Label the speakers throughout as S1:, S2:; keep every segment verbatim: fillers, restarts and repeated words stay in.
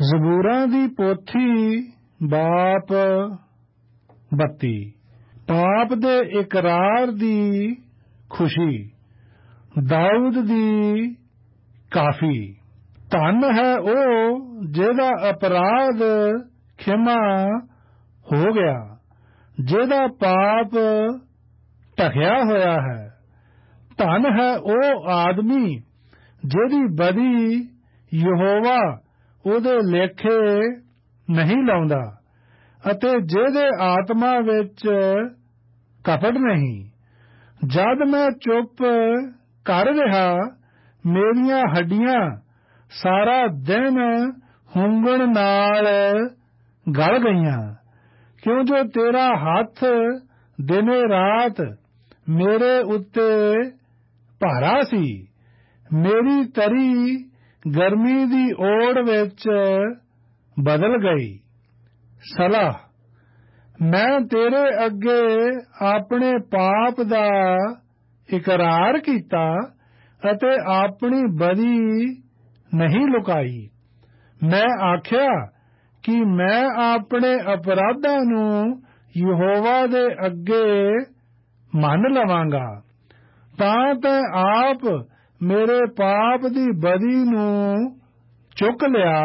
S1: ਜ਼ਬੂਰਾਂ ਦੀ ਪੋਥੀ ਬਾਪ ਬੱਤੀ। ਪਾਪ ਦੇ ਇਕਰਾਰ ਦੀ ਖੁਸ਼ੀ ਦਾਊਦ ਦੀ ਕਾਫੀ। ਧਨ ਹੈ ਉਹ ਜਿਹਦਾ ਅਪਰਾਧ ਖਿਮਾ ਹੋ ਗਿਆ, ਜਿਹਦਾ ਪਾਪ ਢਕਿਆ ਹੋਇਆ ਹੈ। ਧਨ ਹੈ ਉਹ ਆਦਮੀ ਜਿਹਦੀ ਬਦੀ ਯਹੋਵਾ ਉਹਦੇ ਲੇਖੇ ਨਹੀਂ ਲਾਉਂਦਾ, ਅਤੇ ਜਿਹਦੇ ਆਤਮਾ ਵਿੱਚ ਕਪਟ ਨਹੀਂ। ਜਦ ਮੈਂ ਚੁੱਪ ਕਰ ਰਿਹਾ, ਮੇਰੀਆਂ ਹੱਡੀਆਂ ਸਾਰਾ ਦਿਨ ਹੁੰਗਣ ਨਾਲ ਗਲ ਗਈਆਂ, ਕਿਉਂ ਜੋ ਤੇਰਾ ਹੱਥ ਦਿਨੇ ਰਾਤ ਮੇਰੇ ਉੱਤੇ ਭਾਰਾ ਸੀ। ਮੇਰੀ ਤਰੀ ਗਰਮੀ ਦੀ ਓੜ ਵਿੱਚ ਬਦਲ ਗਈ। ਸਲਾਹ। ਮੈਂ ਤੇਰੇ ਅੱਗੇ ਆਪਣੇ ਪਾਪ ਦਾ ਇਕਰਾਰ ਕੀਤਾ ਅਤੇ ਆਪਣੀ ਬਦੀ ਨਹੀਂ ਲੁਕਾਈ। ਮੈਂ ਆਖਿਆ ਕਿ ਮੈਂ ਆਪਣੇ ਅਪਰਾਧਾਂ ਨੂੰ ਯਹੋਵਾ ਦੇ ਅੱਗੇ ਮੰਨ ਲਵਾਂਗਾ, ਤਾਂ ਤੈਂ ਆਪ ਮੇਰੇ ਪਾਪ ਦੀ ਬਦੀ ਨੂੰ ਚੁੱਕ ਲਿਆ।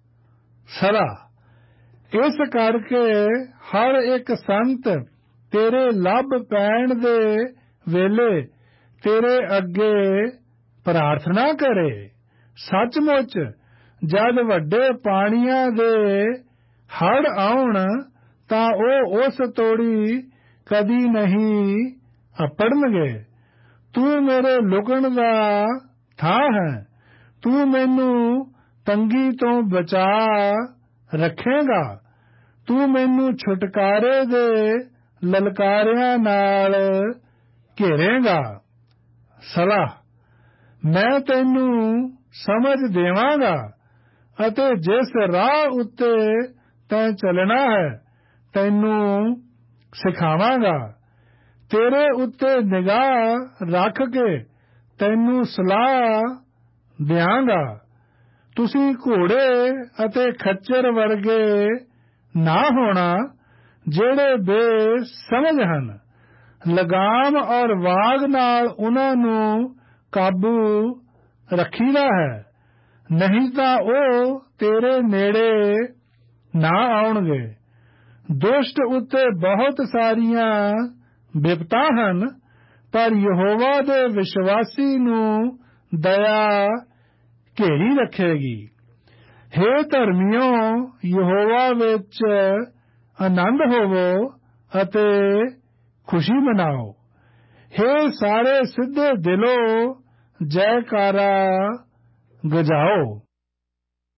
S1: ਸਲਾਹ। ਇਸ ਕਰਕੇ ਹਰ ਇੱਕ ਸੰਤ ਤੇਰੇ ਲੱਭ ਪੈਣ ਦੇ ਵੇਲੇ ਤੇਰੇ ਅੱਗੇ ਪ੍ਰਾਰਥਨਾ ਕਰੇ। ਸੱਚਮੁੱਚ ਜਦ ਵੱਡੇ ਪਾਣੀਆਂ ਦੇ ਹੜ੍ਹ ਆਉਣ, ਤਾਂ ਉਹ ਉਸ ਤੋੜੀ ਕਦੀ ਨਹੀਂ ਅੱਪੜਨਗੇ। ਤੂੰ ਮੇਰੇ ਲੁਕਣ ਦਾ ਥਾਂ ਹੈ, ਤੂੰ ਮੈਨੂੰ ਤੰਗੀ ਤੋਂ ਬਚਾ ਰੱਖੇਂਗਾ। ਤੂੰ ਮੈਨੂੰ ਛੁਟਕਾਰੇ ਦੇ ਲਲਕਾਰਿਆਂ ਨਾਲ ਘੇਰੇਂਗਾ। ਸਲਾਹ। ਮੈਂ ਤੈਨੂੰ ਸਮਝ ਦੇਵਾਂਗਾ, ਅਤੇ ਜਿਸ ਰਾਹ ਉੱਤੇ ਤੈਂ ਚੱਲਣਾ ਹੈ ਤੈਨੂੰ ਸਿਖਾਵਾਂਗਾ। ਤੇਰੇ ਉੱਤੇ ਨਿਗਾਹ ਰੱਖ ਕੇ ਤੈਨੂੰ ਸਲਾਹ ਦਿਆਂਗਾ। ਤੁਸੀਂ ਘੋੜੇ ਅਤੇ ਖੱਚਰ ਵਰਗੇ ਨਾ ਹੋਣਾ, ਜਿਹੜੇ ਬੇਸਮਝ ਹਨ। ਲਗਾਮ ਔਰ ਵਾਗ ਨਾਲ ਉਨ੍ਹਾਂ ਨੂੰ ਕਾਬੂ ਰੱਖੀਦਾ ਹੈ, ਨਹੀਂ ਤਾਂ ਉਹ ਤੇਰੇ ਨੇੜੇ ਨਾ ਆਉਣਗੇ। ਦੁਸ਼ਟ ਉੱਤੇ ਬਹੁਤ ਸਾਰੀਆਂ ਬਿਪਤਾ ਹਨ, ਪਰ ਯਹੋਵਾ ਦੇ ਵਿਸ਼ਵਾਸੀ ਨੂੰ ਦਇਆ ਘੇਰੀ ਰੱਖੇਗੀ। ਹੇ ਧਰਮੀਓ, ਯਹੋਵਾ ਵਿੱਚ ਆਨੰਦ ਹੋਵੋ ਅਤੇ ਖੁਸ਼ੀ ਮਨਾਓ। ਹੇ ਸਾਰੇ ਸਿੱਧੇ ਦਿਲੋਂ ਜੈਕਾਰਾ ਗਜਾਓ।